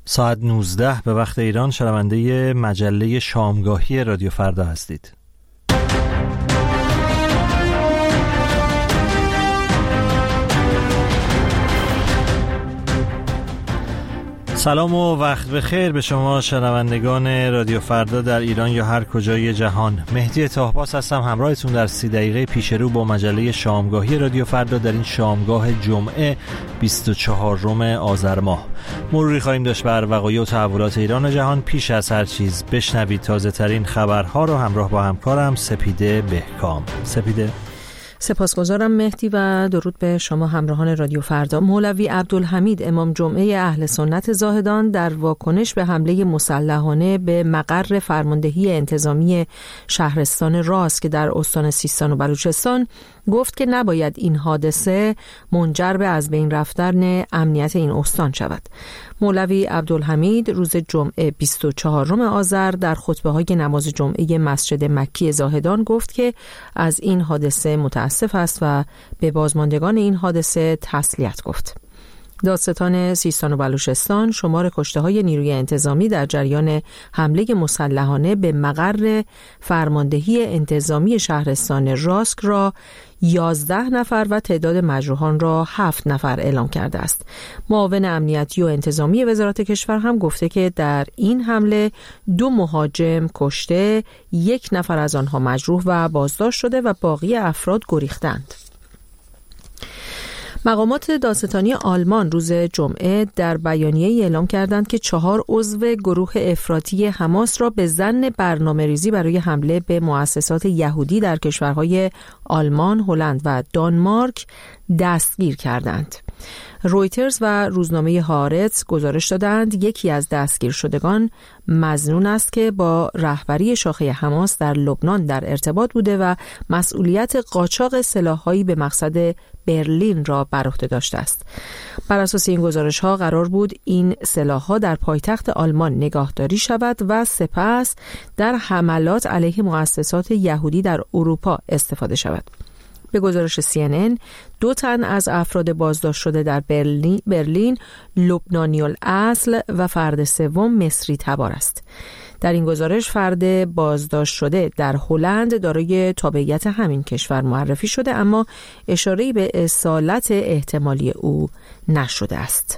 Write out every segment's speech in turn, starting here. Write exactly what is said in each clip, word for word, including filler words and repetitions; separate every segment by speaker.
Speaker 1: ساعت نوزده به وقت ایران شنونده مجله شامگاهی رادیو فردا هستید. سلام و وقت بخیر به شما شنوندگان رادیو فردا در ایران یا هر کجای جهان. مهدی طاهباس هستم همراهتون در سی دقیقه پیش رو با مجله شامگاهی رادیو فردا در این شامگاه جمعه بیست و چهارم آذر ماه. مروری خواهیم داشت بر وقایع و تحولات ایران و جهان. پیش از هر چیز بشنوید تازه ترین خبرها رو همراه با همکارم سپیده بهکام. سپیده.
Speaker 2: سپاسگزارم مهدی و درود به شما همراهان رادیو فردا. مولوی عبدالحمید امام جمعه اهل سنت زاهدان در واکنش به حمله مسلحانه به مقر فرماندهی انتظامی شهرستان راس که در استان سیستان و بلوچستان گفت که نباید این حادثه منجر به از بین رفتن امنیت این استان شود. مولوی عبدالحمید روز جمعه بیست و چهارم آذر در خطبه های نماز جمعه مسجد مکی زاهدان گفت که از این حادثه متاسف است و به بازماندگان این حادثه تسلیت گفت. دادستان سیستان و بلوچستان شمار کشته‌های نیروی انتظامی در جریان حمله مسلحانه به مقر فرماندهی انتظامی شهرستان راسک را یازده نفر و تعداد مجروحان را هفت نفر اعلام کرده است. معاون امنیتی و انتظامی وزارت کشور هم گفته که در این حمله دو مهاجم کشته، یک نفر از آنها مجروح و بازداشت شده و باقی افراد گریختند. مقامات دادستانی آلمان روز جمعه در بیانیه‌ای اعلام کردند که چهار عضو گروه افراطی حماس را به ظن برنامه‌ریزی برای حمله به مؤسسات یهودی در کشورهای آلمان، هلند و دانمارک دستگیر کردند. رویترز و روزنامه هارتز گزارش دادند یکی از دستگیر شدگان مظنون است که با رهبری شاخه حماس در لبنان در ارتباط بوده و مسئولیت قاچاق سلاح‌هایی به مقصد برلین را بر عهده داشته است. بر اساس این گزارش‌ها قرار بود این سلاح‌ها در پایتخت آلمان نگهداری شود و سپس در حملات علیه مؤسسات یهودی در اروپا استفاده شود. به گزارش سی ان ان دو تن از افراد بازداشت شده در برلین, برلین لبنانی الاصل و فرد سوم مصری تبار است. در این گزارش فرد بازداشت شده در هلند دارای تابعیت همین کشور معرفی شده اما اشاره‌ای به اصالت احتمالی او نشده است.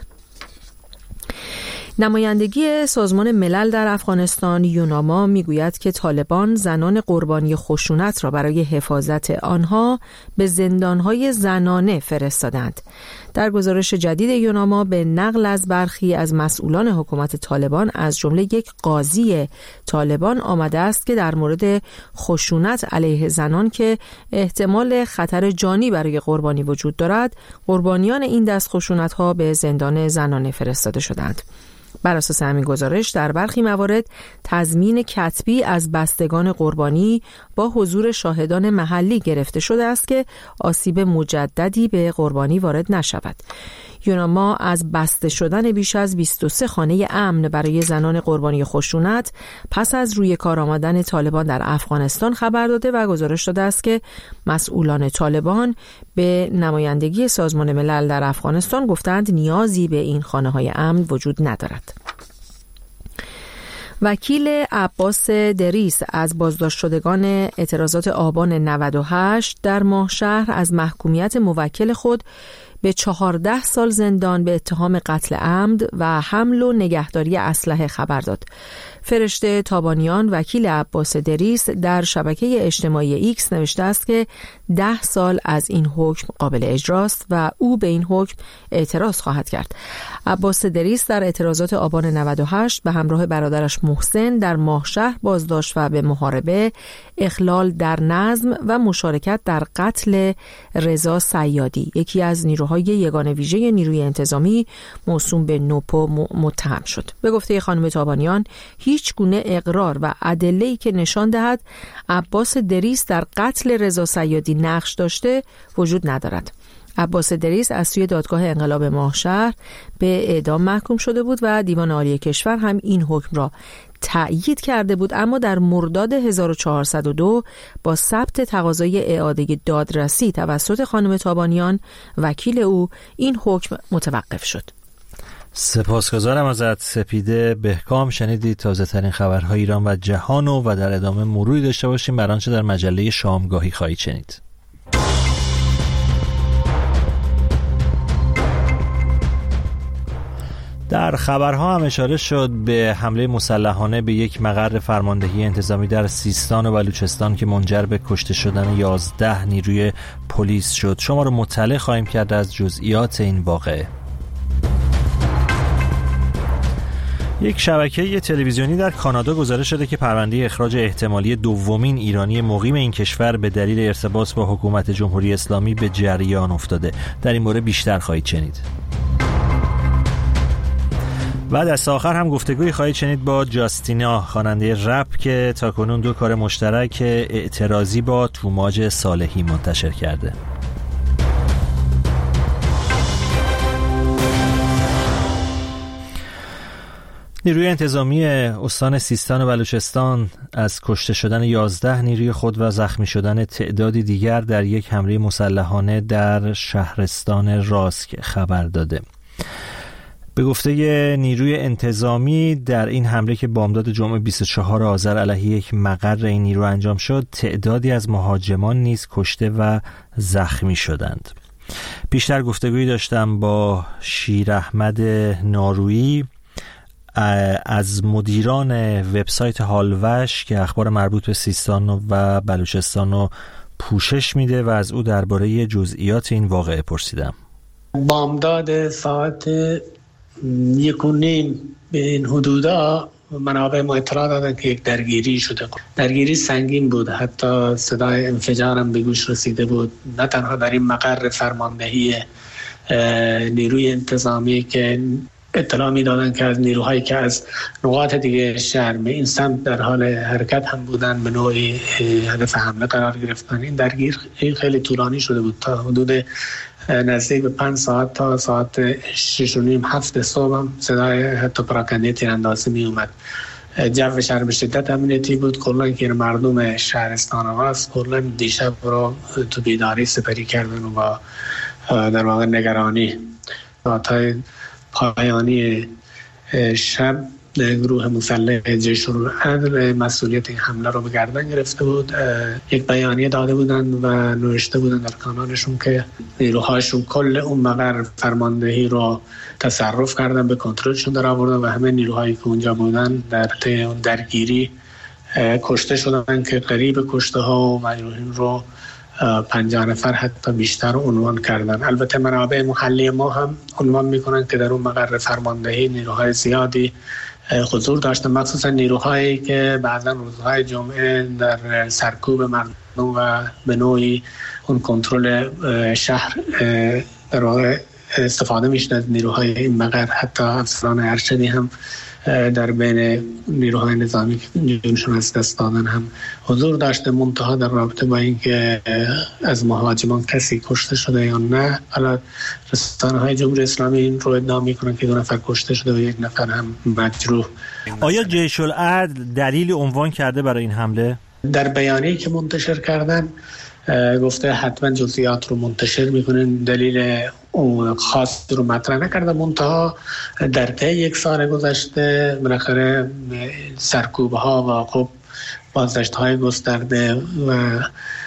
Speaker 2: نمایندگی سازمان ملل در افغانستان یوناما میگوید که طالبان زنان قربانی خشونت را برای حفاظت آنها به زندانهای زنانه فرستادند. در گزارش جدید یوناما به نقل از برخی از مسئولان حکومت طالبان از جمله یک قاضی طالبان آمده است که در مورد خشونت علیه زنان که احتمال خطر جانی برای قربانی وجود دارد، قربانیان این دست خشونت‌ها به زندان زنانه فرستاده شدند. بر اساس همین گزارش در برخی موارد تضمین کتبی از بستگان قربانی با حضور شاهدان محلی گرفته شده است که آسیب مجددی به قربانی وارد نشود. یوناما از بسته شدن بیش از بیست و سه خانه امن برای زنان قربانی خشونت پس از روی کار آمدن طالبان در افغانستان خبر داده و گزارش داده است که مسئولان طالبان به نمایندگی سازمان ملل در افغانستان گفتند نیازی به این خانه‌های امن وجود ندارد. وکیل عباس دریس از بازداشت شدگان اعتراضات آبان نود و هشت در ماهشهر از محکومیت موکل خود به چهارده سال زندان به اتهام قتل عمد و حمل و نگهداری اسلحه خبر داد. فرشته تابانیان وکیل عباس دریس در شبکه اجتماعی ایکس نوشته است که ده سال از این حکم قابل اجراست و او به این حکم اعتراض خواهد کرد. عباس دریس در اعتراضات آبان نود و هشت به همراه برادرش محسن در ماهشهر بازداشت و به محاربه، اخلال در نظم و مشارکت در قتل رضا صیادی، یکی از نیروهای یگان ویژه نیروی انتظامی موسوم به نوپو متهم شد. به گفته خانم تابانیان هیچ گونه اقرار و ادله‌ای که نشان دهد عباس دریس در قتل رضا صیادی نقش داشته وجود ندارد. عباس دریس از سوی دادگاه انقلاب ماهشهر به اعدام محکوم شده بود و دیوان عالی کشور هم این حکم را تأیید کرده بود، اما در مرداد هزار و چهارصد و دو با ثبت تقاضای اعاده دادرسی توسط خانم تابانیان وکیل او این حکم متوقف شد.
Speaker 1: سپاسگزارم ازت سپیده بهکام. شنیدید تازه ترین خبرهای ایران و جهانو و در ادامه مروری داشته باشیم بر آنچه در مجله شامگاهی خواهید شنید. در خبرها هم اشاره شد به حمله مسلحانه به یک مقر فرماندهی انتظامی در سیستان و بلوچستان که منجر به کشته شدن یازده نیروی پلیس شد. شما رو مطلع خواهیم کرد از جزئیات این واقعه. یک شبکه تلویزیونی در کانادا گزارش شده که پرونده اخراج احتمالی دومین ایرانی مقیم این کشور به دلیل ارتباط با حکومت جمهوری اسلامی به جریان افتاده. در این مورد بیشتر خواهید شنید. و دست آخر هم گفتگوی خواهید شنید با جاستینا، خواننده رپ که تاکنون دو کار مشترک اعتراضی با توماج صالحی منتشر کرده. نیروی انتظامی استان سیستان و بلوچستان از کشته شدن یازده نیروی خود و زخمی شدن تعدادی دیگر در یک حمله مسلحانه در شهرستان راسک خبر داده. به گفته نیروی انتظامی در این حمله که بامداد جمعه بیست و چهارم آذر علیه یک مقر این نیرو انجام شد، تعدادی از مهاجمان نیز کشته و زخمی شدند. بیشتر گفتگویی داشتم با شیر احمد نارویی از مدیران وبسایت هالوش که اخبار مربوط به سیستان و بلوچستان رو پوشش میده و از او درباره جزئیات این واقعه پرسیدم.
Speaker 3: بامداد ساعت یک و نیم به این حدودا منابع ما اطلاع دادن که یک درگیری شده. درگیری سنگین بود، حتی صدای انفجار هم به گوش رسیده بود، نه تنها در این مقر فرماندهی نیروی انتظامی که اطلاع می دادن که از نیروهایی که از نقاط دیگه شهر به این سمت در حال حرکت هم بودن به نوعی هدف حمله قرار گرفتن. این درگیر این خیلی طولانی شده بود، تا حدود نزدیک به پنج ساعت تا ساعت شش و نیم هفت صبح هم صدای حتی پراکنده تیراندازی می اومد. جو شهر به شدت امنیتی بود. کلا که مردم شهرستان راست کلا دیشب رو تو بیداری سپری کردن و با در واقع نگرانی تا پایانی شب گروه مسلح جیش العدل مسئولیت این حمله رو به گردن گرفته بود. یک بیانیه داده بودن و نوشته بودن در کانالشون که نیروهاشون کل اون مقر فرماندهی رو تصرف کردن، به کنترلشون در آوردن و همه نیروهایی که اونجا بودن در طی اون درگیری کشته شدن که قریب کشته ها و مجروحین رو پنجاه نفر حتی بیشتر عنوان کردن. البته منابع محلی ما هم عنوان میکنن که در اون مقر فرماندهی نیروهای زیادی حضور داشتن، مخصوصا نیروهایی که بعضا روزهای جمعه در سرکوب مردم و به نوعی اون کنترل شهر در واقع استفاده میشن از نیروهای این مقر. حتی افسران ارشدی هم در بین نیروهای نظامی که جونشون از دست دادن هم حضور داشته. منتها در رابطه با اینکه از مهاجمان کسی کشته شده یا نه، حالا رسانه‌های جمهوری اسلامی این رو ادعا میکنن که دو نفر کشته شده و یک نفر هم مجروح.
Speaker 1: آیا جیش العدل دلیلی عنوان کرده برای این حمله؟
Speaker 3: در بیانیه‌ای که منتشر کردن گفته حتما جزئیات رو منتشر میکنن، دلیل خاص رو مطرح نکرده. منتها در طی یک سال گذشته بالاخره سرکوب ها و خب بازداشت های گسترده و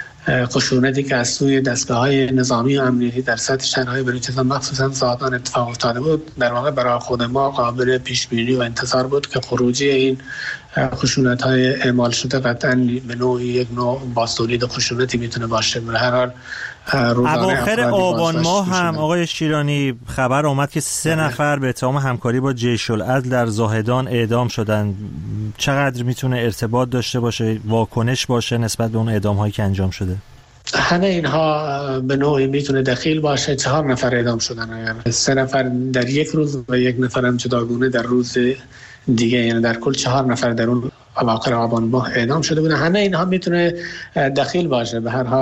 Speaker 3: خشونتی که از سوی دستگاه های نظامی و امنیتی در سطح شهرهای بلوچستان مخصوصا زادان اتفاق افتاده بود، در واقع برای خود ما قابل پیش بینی و انتظار بود که خروجی این خشونت های اعمال شده قطعا به نوعی یک نوع بازتولید خشونتی میتونه باشه. به هر حال
Speaker 1: اواخر آبان ماه هم آقای شیرانی خبر اومد که سه نفر به اتهام همکاری با جیش العدل در زاهدان اعدام شدن. چقدر میتونه ارتباط داشته باشه، واکنش باشه نسبت به اون اعدام هایی که انجام شده؟
Speaker 3: همه اینها به نوعی میتونه دخیل باشه. چهار نفر اعدام شدن، سه نفر در یک روز و یک نفر هم جداگونه در روز دیگه، یعنی در کل چهار نفر در اون اواخر آبان ماه اعدام شده بودن. همه اینها میتونه دخیل باشه. به هر حال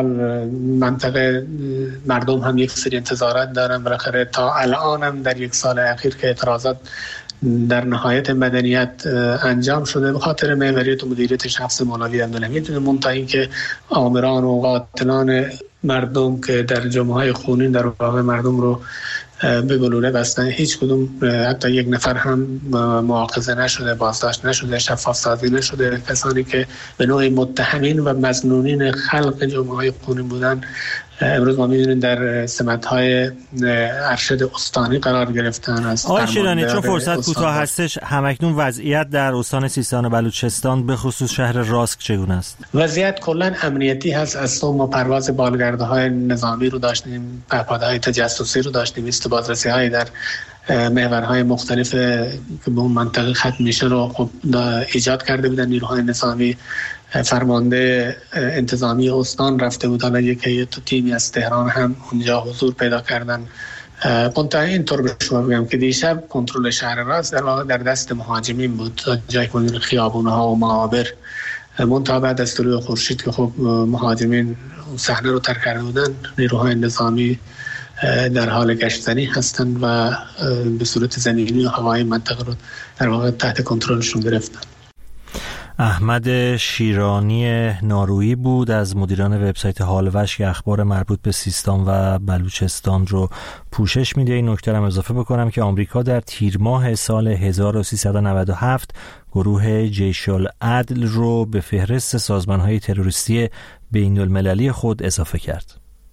Speaker 3: منطقه مردم هم یک سری انتظارات دارن. بالاخره تا الان هم در یک سال اخیر که اعتراضات در نهایت مدنیت انجام شده به خاطر محوریت و مدیریت شخص مولوی عبدالحمید، منتها اینکه آمران و قاتلان مردم که در جمعه‌های خونین در واقع مردم رو به گلوله بستن. هیچ کدوم حتی یک نفر هم مؤاخذه نشده، بازداشت نشده، شفاف سازی نشده. کسانی که به نوعی متهمین و مظنونین خلق جمعه‌های خونین بودن امروز ما می‌بینیم در سمت‌های ارشد استانی قرار گرفتن. از
Speaker 1: آقای شیرانی چون فرصت کوتاه هستش، همکنون وضعیت در استان سیستان و بلوچستان به خصوص شهر راسک چگونه است؟
Speaker 3: وضعیت کلاً امنیتی هست. از صبح ما پرواز بالگرده‌های نظامی رو داشتیم، پهپادهای تجسسی رو داشتیم، ایست بازرسی‌های در محورهای مختلف که به اون منطقه ختم میشه رو خب ایجاد کرده بودن نیروهای نظامی. فرمانده انتظامی استان رفته بود، حالا یک هیئت تیمی از تهران هم اونجا حضور پیدا کردن. منتها اینطور به شما بگم که دیشب کنترل شهر راست در واقع در دست مهاجمین بود، جایی که خیابون‌ها و معابر. منتها بعد از طلوع خورشید که خب مهاجمین صحنه رو ترک کرده بودن، نیروهای نظامی در حال گشتزنی هستند و به صورت زمینی و هوایی منطقه رو در واقع تحت کنترلشون گرفتن.
Speaker 1: احمد شیرانی نارویی بود از مدیران وبسایت حالوش که اخبار مربوط به سیستان و بلوچستان رو پوشش میده. این نکته رو اضافه بکنم که آمریکا در تیر ماه سال هزار و سیصد و نود و هفت گروه جیش العدل رو به فهرست سازمان‌های تروریستی بین‌المللی خود اضافه کرد.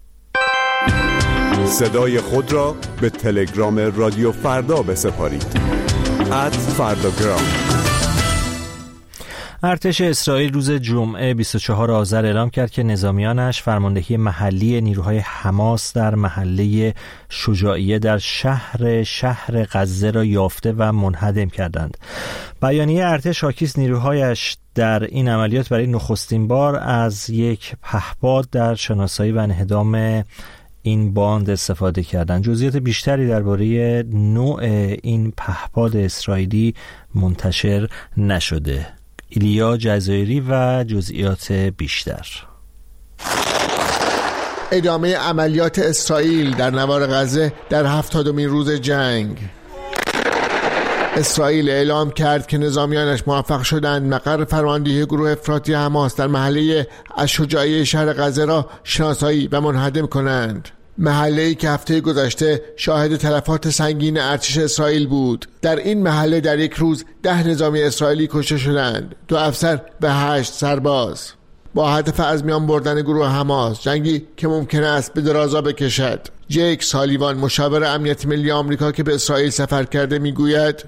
Speaker 4: صدای خود را به تلگرام رادیو فردا بسپارید. ات فرداگرام.
Speaker 1: ارتش اسرائیل روز جمعه بیست و چهارم آذر اعلام کرد که نظامیانش فرماندهی محلی نیروهای حماس در محله شجاعیه در شهر شهر غزه را یافته و منهدم کردند. بیانیه ارتش حاکی از نیروهایش در این عملیات برای نخستین بار از یک پهپاد در شناسایی و انهدام این باند استفاده کردن. جزئیات بیشتری درباره نوع این پهپاد اسرائیلی منتشر نشده. ایلیا جزایری و جزئیات بیشتر.
Speaker 5: ادامه عملیات اسرائیل در نوار غزه در هفتادمین روز جنگ. اسرائیل اعلام کرد که نظامیانش موفق شدند مقر فرماندهی گروه افراطی حماس در محله الشجاعیه شهر غزه را شناسایی و منهدم کنند. محله‌ای که هفته گذشته شاهد تلفات سنگین ارتش اسرائیل بود. در این محله در یک روز ده نظامی اسرائیلی کشته شدند، دو افسر و هشت سرباز، با هدف از میان بردن گروه حماس، جنگی که ممکن است به درازا بکشد. جیک سالیوان مشاور امنیت ملی آمریکا که به اسرائیل سفر کرده میگوید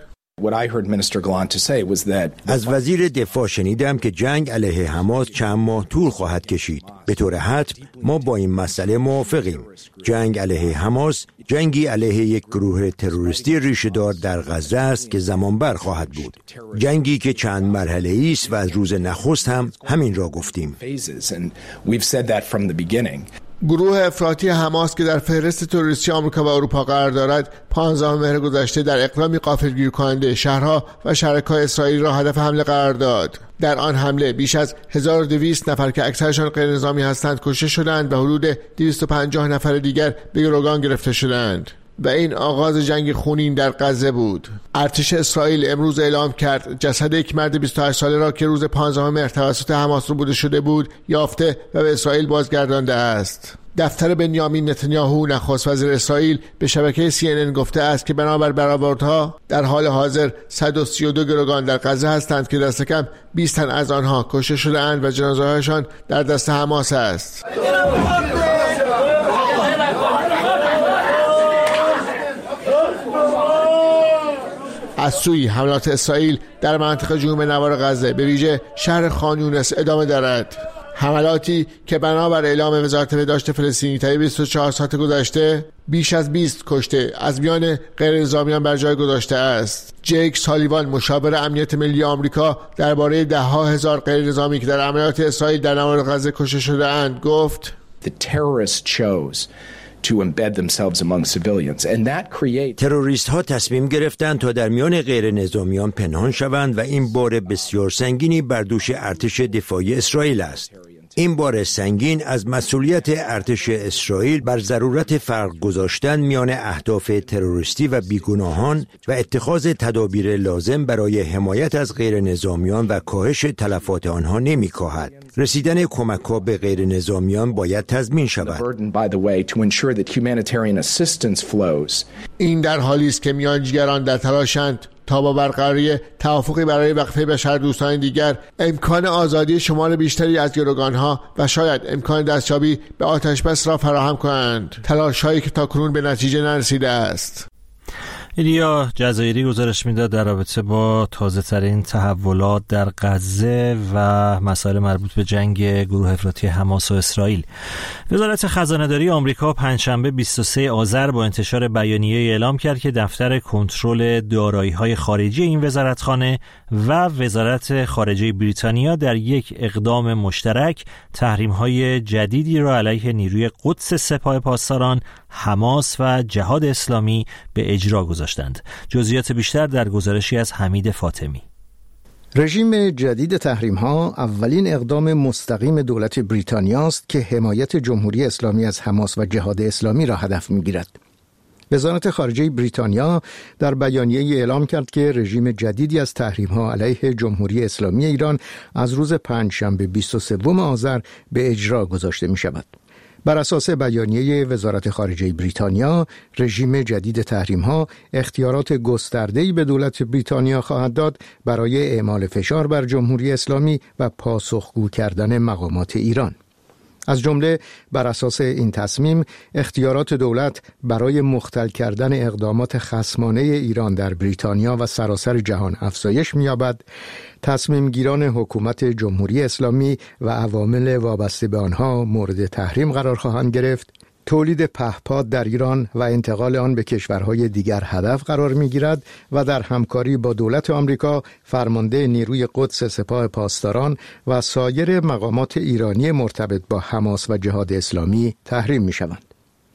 Speaker 6: از وزیر دفاع شنیدم که جنگ علیه حماس چند ماه طول خواهد کشید. به طور حتم ما با این مسئله موافقیم. جنگ علیه حماس جنگی علیه یک گروه تروریستی ریشه‌دار در غزه است که زمان بر خواهد بود. جنگی که چند مرحله‌ای است و از روز نخست هم همین را گفتیم.
Speaker 5: گروه افراطی حماس که در فهرست تروریستی آمریکا و اروپا قرار دارد، پانزدهم مهر گذشته در اقدامی غافلگیر کننده شهرها و شرکای اسرائیل را هدف حمله قرار داد. در آن حمله بیش از هزار و دویست نفر که اکثرشان غیر نظامی هستند کشته شدند و حدود دویست و پنجاه نفر دیگر به گروگان گرفته شدند. و این آغاز جنگ خونین در غزه بود. ارتش اسرائیل امروز اعلام کرد جسد یک مرد بیست و هشت ساله را که روز پانزدهم مهر توسط حماس ربوده شده بود یافته و به اسرائیل بازگردانده است. دفتر بنیامین نتانیاهو نخست وزیر اسرائیل به شبکه سی ان ان گفته است که بنابر برآوردها در حال حاضر صد و سی و دو گروگان در غزه هستند که دست کم بیست تن از آنها کشته شده‌اند و جنازه‌هایشان در دست حماس است. از سوی حملات اسرائیل در منطقه جنوب نوار غزه به ویژه شهر خان یونس ادامه دارد. حملاتی که بنابر اعلام وزارت بهداشت فلسطینی طی بیست و چهار ساعت گذشته بیش از بیست کشته از میان غیر نظامیان بر جای گذاشته است. جیک سالیوان مشاور امنیت ملی آمریکا درباره ده ها هزار غیر نظامی که در عملیات اسرائیل در نوار غزه کشته شده اند گفت
Speaker 6: تروریست ها تصمیم گرفتند تا در میان غیر نظامیان پنهان شوند و این بار بسیار سنگینی بر دوش ارتش دفاعی اسرائیل است. این بار سنگین از مسئولیت ارتش اسرائیل بر ضرورت فرق گذاشتن میان اهداف تروریستی و بیگناهان و اتخاذ تدابیر لازم برای حمایت از غیر نظامیان و کاهش تلفات آنها نمی‌کاهد. رسیدن کمک‌ها به غیر نظامیان باید تضمین شود.
Speaker 5: این در حالی است که میانجیگران در تلاشند تا با برقراری توافقی برای وقفه بشردوستان دیگر امکان آزادی شمار بیشتری از گروگانها و شاید امکان دستیابی به آتشبس را فراهم کنند، تلاش‌هایی که تاکنون به نتیجه نرسیده است.
Speaker 1: ایلیا جزایری گزارش میداد در رابطه با تازه ترین تحولات در غزه و مسائل مربوط به جنگ گروه افراطی حماس و اسرائیل. وزارت خزانه‌داری آمریکا پنجشنبه بیست و سوم آذر با انتشار بیانیه اعلام کرد که دفتر کنترل دارایی‌های خارجی این وزارتخانه و وزارت خارجه بریتانیا در یک اقدام مشترک تحریم‌های جدیدی را علیه نیروی قدس سپاه پاسداران، حماس و جهاد اسلامی به اجرا گذاشتند. جزئیات بیشتر در گزارشی از حمید فاطمی.
Speaker 7: رژیم جدید تحریم‌ها اولین اقدام مستقیم دولت بریتانیا است که حمایت جمهوری اسلامی از حماس و جهاد اسلامی را هدف می‌گیرد. وزارت خارجه بریتانیا در بیانیه‌ای اعلام کرد که رژیم جدیدی از تحریم‌ها علیه جمهوری اسلامی ایران از روز پنجشنبه بیست و سوم آذر به اجرا گذاشته می‌شود. بر اساس بیانیه وزارت خارجه بریتانیا، رژیم جدید تحریم‌ها اختیارات گسترده‌ای به دولت بریتانیا خواهد داد برای اعمال فشار بر جمهوری اسلامی و پاسخگو کردن مقامات ایران. از جمله بر اساس این تصمیم اختیارات دولت برای مختل کردن اقدامات خصمانه ایران در بریتانیا و سراسر جهان افزایش می‌یابد. تصمیم گیران حکومت جمهوری اسلامی و عوامل وابسته به آنها مورد تحریم قرار خواهند گرفت. تولید پهپاد در ایران و انتقال آن به کشورهای دیگر هدف قرار می‌گیرد و در همکاری با دولت آمریکا فرمانده نیروی قدس سپاه پاسداران و سایر مقامات ایرانی مرتبط با حماس و جهاد اسلامی تحریم می‌شوند.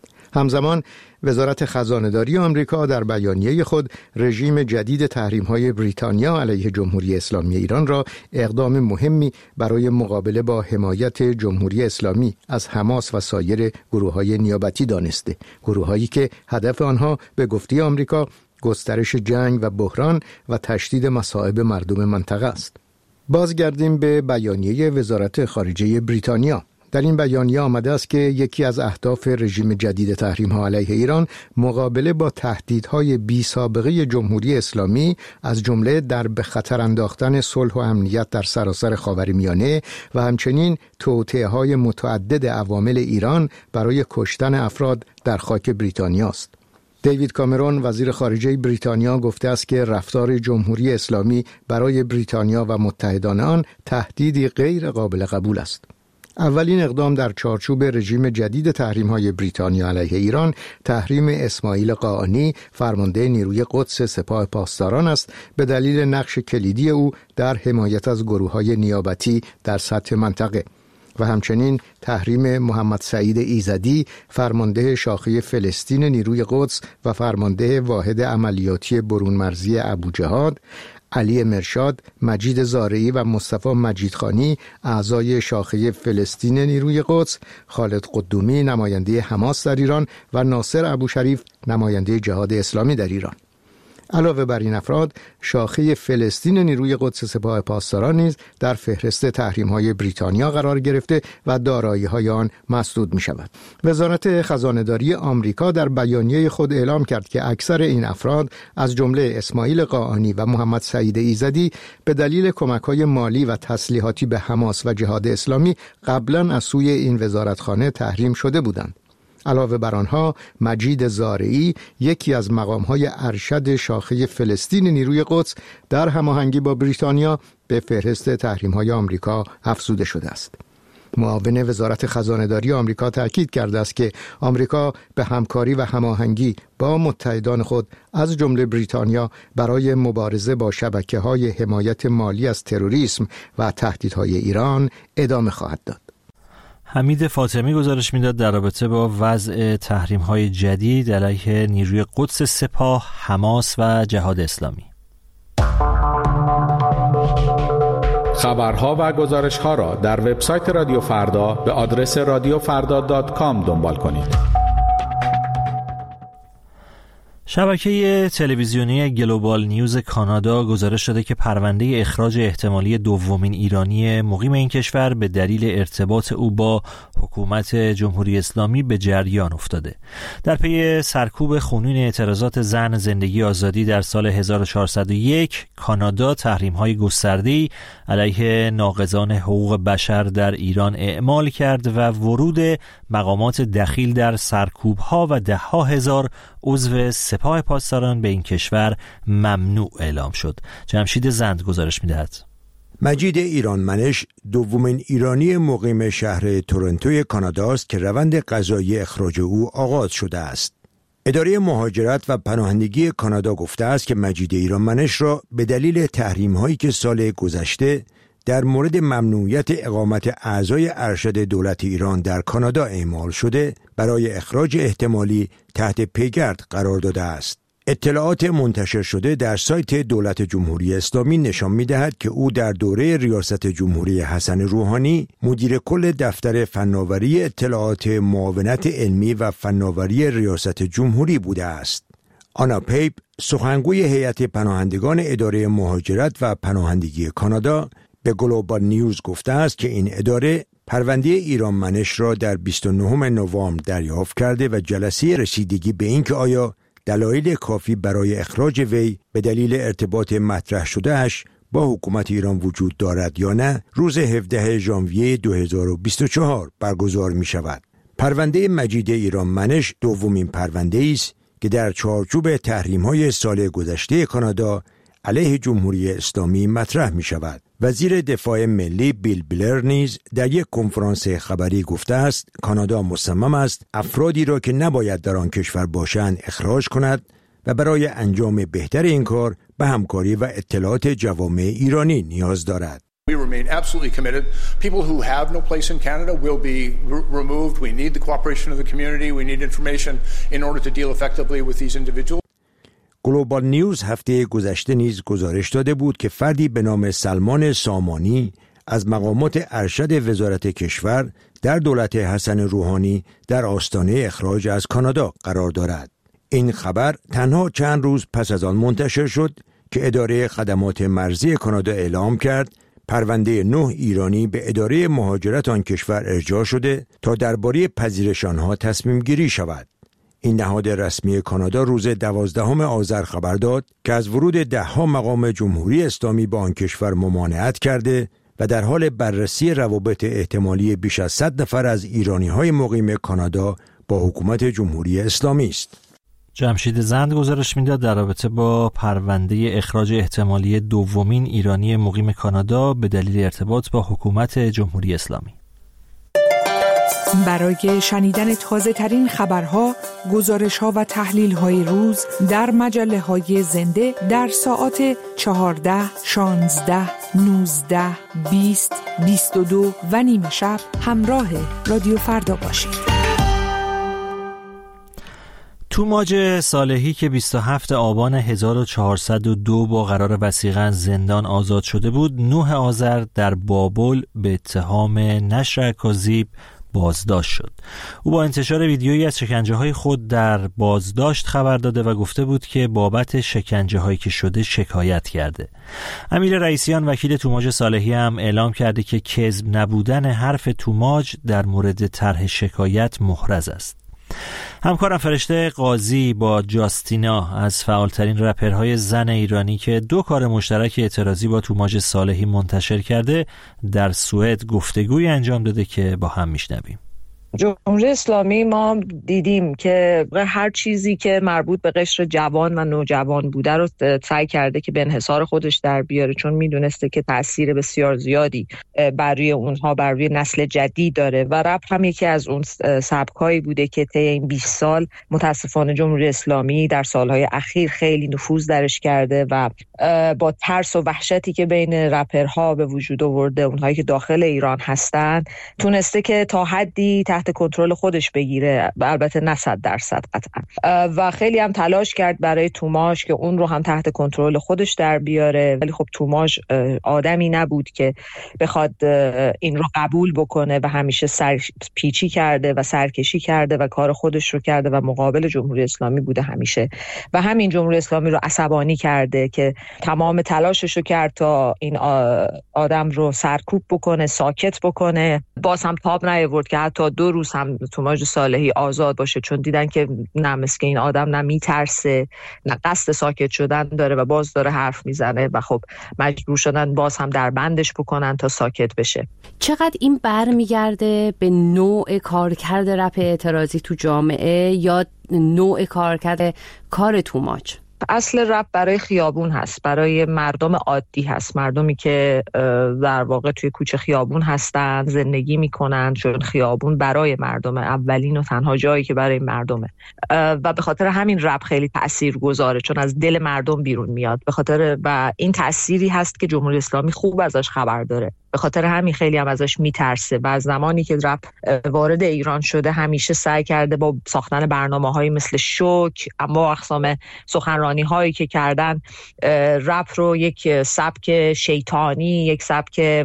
Speaker 7: همزمان وزارت خزانه‌داری آمریکا در بیانیه خود رژیم جدید تحریم‌های بریتانیا علیه جمهوری اسلامی ایران را اقدام مهمی برای مقابله با حمایت جمهوری اسلامی از حماس و سایر گروه‌های نیابتی دانسته، گروه‌هایی که هدف آنها به گفته آمریکا گسترش جنگ و بحران و تشدید مصائب مردم منطقه است. بازگردیم به بیانیه وزارت خارجه بریتانیا. در این بیانیه آمده است که یکی از اهداف رژیم جدید تحریم‌ها علیه ایران مقابله با تهدیدهای بی سابقه جمهوری اسلامی از جمله در به خطر انداختن صلح و امنیت در سراسر خاورمیانه و همچنین توطئه‌های متعدد عوامل ایران برای کشتن افراد در خاک بریتانیا است. دیوید کامرون وزیر خارجه بریتانیا گفته است که رفتار جمهوری اسلامی برای بریتانیا و متحدان آن تهدیدی غیر قابل قبول است. اولین اقدام در چارچوب رژیم جدید تحریم‌های بریتانیا علیه ایران تحریم اسماعیل قاآنی فرمانده نیروی قدس سپاه پاسداران است به دلیل نقش کلیدی او در حمایت از گروه‌های نیابتی در سطح منطقه و همچنین تحریم محمد سعید ایزدی فرمانده شاخه فلسطین نیروی قدس و فرمانده واحد عملیاتی برون مرزی ابوجهاد، علی مرشاد، مجید زارعی و مصطفی مجیدخانی اعضای شاخه فلسطین نیروی قدس، خالد قدومی نماینده حماس در ایران و ناصر ابوشریف نماینده جهاد اسلامی در ایران. علاوه بر این افراد، شاخه فلسطین نیروی قدس سپاه پاسداران نیز در فهرست تحریم‌های بریتانیا قرار گرفته و دارایی‌های آن مسدود می‌شود. وزارت خزانه‌داری آمریکا در بیانیه خود اعلام کرد که اکثر این افراد از جمله اسماعیل قاآنی و محمد سعید ایزدی به دلیل کمک‌های مالی و تسلیحاتی به حماس و جهاد اسلامی قبلاً از سوی این وزارتخانه تحریم شده بودند. علاوه بر آنها، مجید زارعی یکی از مقام‌های ارشد شاخه فلسطین نیروی قدس در هماهنگی با بریتانیا به فهرست تحریم‌های آمریکا افزوده شده است. معاون وزارت خزانه‌داری آمریکا تاکید کرده است که آمریکا به همکاری و هماهنگی با متحدان خود از جمله بریتانیا برای مبارزه با شبکه‌های حمایت مالی از تروریسم و تهدیدهای ایران ادامه خواهد داد.
Speaker 1: حمید فاطمی گزارش میداد در رابطه با وضع تحریم‌های جدید علیه نیروی قدس سپاه، حماس و جهاد اسلامی.
Speaker 8: خبرها و گزارش‌ها را در وبسایت رادیو فردا به آدرس رادیو فردا دات کام دنبال کنید.
Speaker 1: شبکه تلویزیونی گلوبال نیوز کانادا گزارش داده که پرونده اخراج احتمالی دومین ایرانی مقیم این کشور به دلیل ارتباط او با حکومت جمهوری اسلامی به جریان افتاده. در پی سرکوب خونین اعتراضات زن، زندگی، آزادی در سال هزار و چهارصد و یک، کانادا تحریم‌های گسترده‌ای علیه ناقضان حقوق بشر در ایران اعمال کرد و ورود مقامات دخیل در سرکوب‌ها و ده‌ها هزار عضو سپاه پاسداران به این کشور ممنوع اعلام شد. جمشید زند گزارش می‌دهد.
Speaker 6: مجید ایرانمنش دومین ایرانی مقیم شهر تورنتوی کانادا است که روند قضایی اخراج او آغاز شده است. اداره مهاجرت و پناهندگی کانادا گفته است که مجید ایرانمنش را به دلیل تحریم‌هایی که سال گذشته در مورد ممنوعیت اقامت اعضای ارشد دولت ایران در کانادا اعمال شده برای اخراج احتمالی تحت پیگرد قرار داده است. اطلاعات منتشر شده در سایت دولت جمهوری اسلامی نشان می‌دهد که او در دوره ریاست جمهوری حسن روحانی مدیر کل دفتر فناوری اطلاعات معاونت علمی و فناوری ریاست جمهوری بوده است. آنا پیپ، سخنگوی هیئت پناهندگان اداره مهاجرت و پناهندگی کانادا، به گلوبال نیوز گفته است که این اداره پرونده ایرانمنش را در بیست و نهم نوامبر دریافت کرده و جلسه رسیدگی به اینکه آیا دلایل کافی برای اخراج وی به دلیل ارتباط مطرح شدهش با حکومت ایران وجود دارد یا نه روز هفدهم ژانویه دو هزار و بیست و چهار برگزار می شود. پرونده مجید ایرانمنش دومین پرونده است که در چارچوب تحریم‌های سال گذشته کانادا علیه جمهوری اسلامی مطرح می شود. وزیر دفاع ملی بیل بلر نیز در یک کنفرانس خبری گفته است کانادا مصمم است افرادی را که نباید در آن کشور باشند اخراج کند و برای انجام بهتر این کار به همکاری و اطلاعات جوامع ایرانی نیاز دارد.
Speaker 9: We remain absolutely committed. People who have no place in Canada will be re- removed. We need the cooperation of the community. We need information in order to deal effectively with these individuals.
Speaker 6: گلوبال نیوز هفته گذشته نیز گزارش داده بود که فردی به نام سلمان سامانی از مقامات ارشد وزارت کشور در دولت حسن روحانی در آستانه اخراج از کانادا قرار دارد. این خبر تنها چند روز پس از آن منتشر شد که اداره خدمات مرزی کانادا اعلام کرد پرونده نه ایرانی به اداره مهاجرت آن کشور ارجاع شده تا درباره پذیرش آنها تصمیم گیری شود. این نهاد رسمی کانادا روز دوازدهم آذر خبر داد که از ورود ده‌ها مقام جمهوری اسلامی به آن کشور ممانعت کرده و در حال بررسی روابط احتمالی بیش از صد نفر از ایرانی‌های مقیم کانادا با حکومت جمهوری اسلامی است.
Speaker 1: جمشید زند گزارش میداد در رابطه با پرونده اخراج احتمالی دومین ایرانی مقیم کانادا به دلیل ارتباط با حکومت جمهوری اسلامی.
Speaker 10: برای شنیدن تازه ترین خبرها، گزارش‌ها و تحلیل‌های روز در مجله‌های زنده در ساعات چهارده، شانزده، نوزده، بیست، بیست و دو و نیمه شب همراه رادیو فردا باشید.
Speaker 1: توماج صالحی که بیست و هفتم آبان هزار و چهارصد و دو با قرار وثیقاً زندان آزاد شده بود، نهم آذر در بابل به اتهام نشر اکاذیب بازداشت شد. او با انتشار ویدیویی از شکنجه‌های خود در بازداشت خبر داده و گفته بود که بابت شکنجه‌هایی که شده شکایت کرده. امیر رئیسیان وکیل توماج صالحی هم اعلام کرده که کذب نبودن حرف توماج در مورد طرح شکایت محرز است. همکارم فرشته قاضی با جاستینا از فعالترین رپرهای زن ایرانی که دو کار مشترک اعتراضی با توماج صالحی منتشر کرده در سوئد گفتگوی انجام داده که با هم میشنویم.
Speaker 11: جمهوری اسلامی ما دیدیم که هر چیزی که مربوط به قشر جوان و نوجوان بوده رو سعی کرده که به انحصار خودش در بیاره، چون میدونسته که تأثیر بسیار زیادی بر روی اونها، بر روی نسل جدید داره و رپ هم یکی از اون سبکایی بوده که طی این بیست سال متاسفانه جمهوری اسلامی در سالهای اخیر خیلی نفوذ درش کرده و با ترس و وحشتی که بین رپرها به وجود آورده، اونهایی که داخل ایران هستن، تونسته که تا حدی تحت کنترل خودش بگیره، البته نه صد درصد قطعا، و خیلی هم تلاش کرد برای توماژ که اون رو هم تحت کنترل خودش در بیاره، ولی خب توماژ آدمی نبود که بخواد این رو قبول بکنه و همیشه سر پیچی کرده و سرکشی کرده و کار خودش رو کرده و مقابل جمهوری اسلامی بوده همیشه و همین جمهوری اسلامی رو عصبانی کرده که تمام تلاشش رو کرد تا این آدم رو سرکوب بکنه، ساکت بکنه. باز هم تاب نیاورد که حتی دو روز هم توماژ صالحی آزاد باشه، چون دیدن که نه، مثل که این آدم نه میترسه نه قصد ساکت شدن داره و باز داره حرف میزنه و خب مجبور شدن باز هم در بندش بکنن تا ساکت بشه.
Speaker 12: چقدر این برمیگرده به نوع کارکرد رپ اعتراضی تو جامعه یا نوع کارکرد کار توماژ؟
Speaker 11: اصل رپ برای خیابون هست، برای مردم عادی هست، مردمی که در واقع توی کوچه خیابون هستن، زندگی میکنن، چون خیابون برای مردم اولین و تنها جایی که برای مردمه و به خاطر همین رپ خیلی تأثیر گذاره، چون از دل مردم بیرون میاد، به خاطر و این تأثیری هست که جمهوری اسلامی خوب ازش خبر داره، به خاطر همین خیلی هم ازش میترسه و از زمانی که رپ وارد ایران شده همیشه سعی کرده با ساختن برنامه‌هایی مثل شوک، اما اقسام سخنرانی هایی که کردن رپ رو یک سبک شیطانی، یک سبک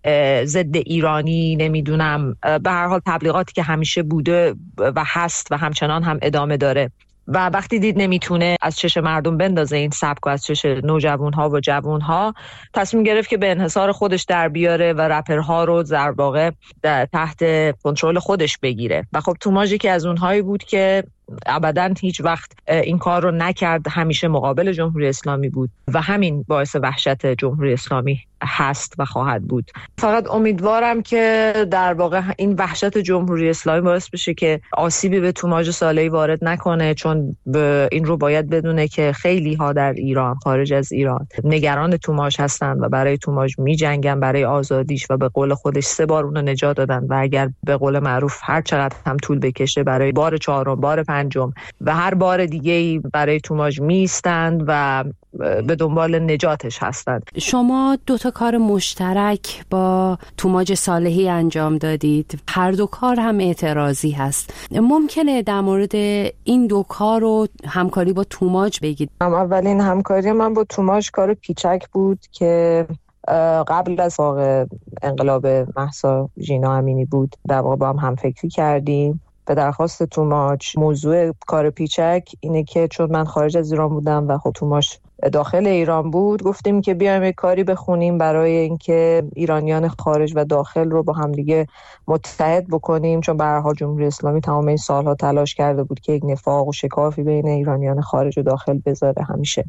Speaker 11: ضد ایرانی، نمیدونم، به هر حال تبلیغاتی که همیشه بوده و هست و همچنان هم ادامه داره و وقتی دید نمیتونه از چش مردم بندازه این سبک و از چش نوجوانها و جوانها، تصمیم گرفت که به انحصار خودش در بیاره و رپرها رو در واقع تحت کنترل خودش بگیره و خب توماژ که از اونهایی بود که ابداً هیچ وقت این کار رو نکرد، همیشه مقابل جمهوری اسلامی بود و همین باعث وحشت جمهوری اسلامی هست و خواهد بود. فقط امیدوارم که در واقع این وحشت جمهوری اسلامی باعث بشه که آسیبی به توماژ صالحی وارد نکنه، چون این رو باید بدونه که خیلی ها در ایران، خارج از ایران، نگران توماژ هستن و برای توماژ می‌جنگن، برای آزادیش و به قول خودش سه بار اون رو نجات دادن و اگر به قول معروف هر چقدر هم طول بکشه برای بار چهارم، بار پنجم و هر بار دیگه‌ای برای توماژ میستند و به دنبال نجاتش هستند.
Speaker 12: شما دو تا کار مشترک با توماژ صالحی انجام دادید، هر دو کار هم اعتراضی هست. ممکنه در مورد این دو کار رو همکاری با توماژ بگید؟
Speaker 11: اولین همکاری من با توماژ کار پیچک بود که قبل از واقع انقلاب مهسا ژینا امینی بود. در واقع با هم همفکری کردیم به درخواست توماژ. موضوع کار پیچک اینه که چون من خارج از ایران بودم و خب توماژ داخل ایران بود، گفتیم که بیایم یک کاری بخونیم برای اینکه ایرانیان خارج و داخل رو با هم دیگه متحد بکنیم، چون به هر حال جمهوری اسلامی تمام این سالها تلاش کرده بود که یک نفاق و شکافی بین ایرانیان خارج و داخل بذاره همیشه.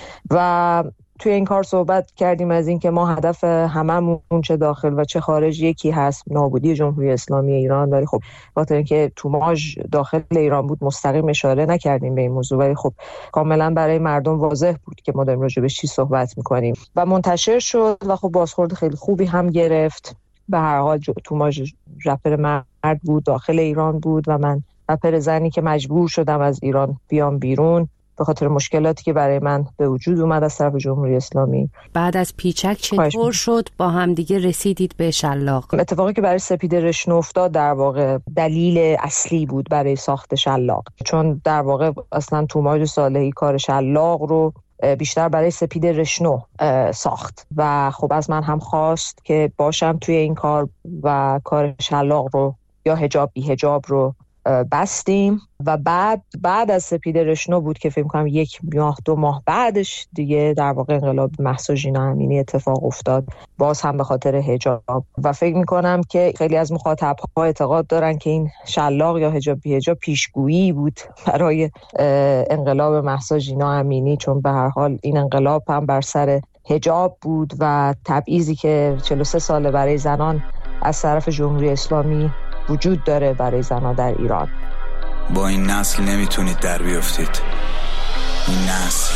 Speaker 11: و توی این کار صحبت کردیم از این که ما هدف هممون چه داخل و چه خارج یکی هست، نابودی جمهوری اسلامی ایران. ولی خب خاطر اینکه توماژ داخل ایران بود مستقیم اشاره نکردیم به این موضوع، ولی خب کاملا برای مردم واضح بود که ما داریم راجع به چی صحبت میکنیم و منتشر شد و خب بازخورد خیلی خوبی هم گرفت. به هر حال توماژ رپر مرد بود، داخل ایران بود و من رپر زنی که مجبور شدم از ایران بیام بیرون به خاطر مشکلاتی که برای من به وجود اومد از طرف جمهوری اسلامی.
Speaker 12: بعد از پیچک چطور شد با هم دیگه رسیدید به شلاق؟
Speaker 11: اتفاقی که برای سپید رشنو افتاد در واقع دلیل اصلی بود برای ساخت شلاق، چون در واقع اصلا توماژ صالحی کار شلاق رو بیشتر برای سپید رشنو ساخت و خب از من هم خواست که باشم توی این کار و کار شلاق رو یا حجاب بی حجاب رو بستیم و بعد بعد از سپید رشنو بود که فکر می‌کنم یک ماه دو ماه بعدش دیگه در واقع انقلاب مهسا ژینا امینی اتفاق افتاد، باز هم به خاطر حجاب. و فکر می‌کنم که خیلی از مخاطب‌ها اعتقاد دارن که این شلاق یا حجاب بی حجاب پیشگویی بود برای انقلاب مهسا ژینا امینی، چون به هر حال این انقلاب هم بر سر حجاب بود و تبعیضی که چهل و سه ساله برای زنان از طرف جمهوری اسلامی وجود داره برای زنان در ایران.
Speaker 13: با این نسل نمیتونید در بیافتید. این نسل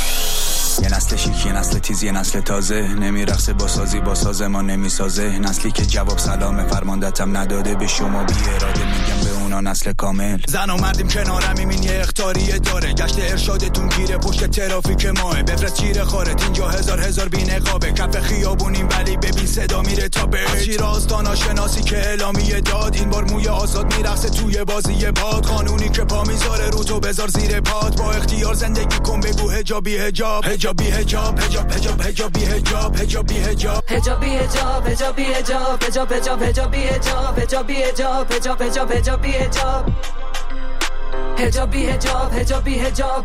Speaker 13: یه نسل شیک، یه نسل تیز، یه نسل تازه، نمیرقصه با سازی با ساز ما نمیسازه. نسلی که جواب سلام فرماندتم نداده به شما، بی اراده میگم به اون اونا نسل کامل. زن و مردیم کنارم این یه اختاریه داره، گشت ارشادتون گیره پشت ترافیک ماه، بفرست چیره خارت اینجا هزار هزار بی نقابه، کف خیابونیم ولی ببین صدا میره تا به شیراز تا ناشناسی که اعلامیه داد، این بار موی آزاد میرقصه توی بازی باد، قانونی که پا میذاره رو تو بذار زیر پات، با اختیار زندگی کن بگو حجابی حجاب حجابی حجاب حجاب حجاب حجابی حجاب حجابی حجاب
Speaker 14: حجابی حجاب حجابی حجاب حجاب حجاب حجابی حجاب حجابی حجاب حجاب حجاب حجابی حجاب حجابی حجاب حجابی حجاب.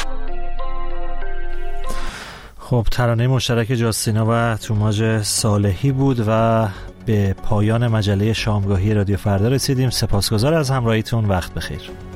Speaker 1: خب ترانه مشترک جاستینا و توماج صالحی بود و به پایان مجله شامگاهی رادیو فردا رسیدیم. سپاسگزار از همراهیتون. وقت بخیر.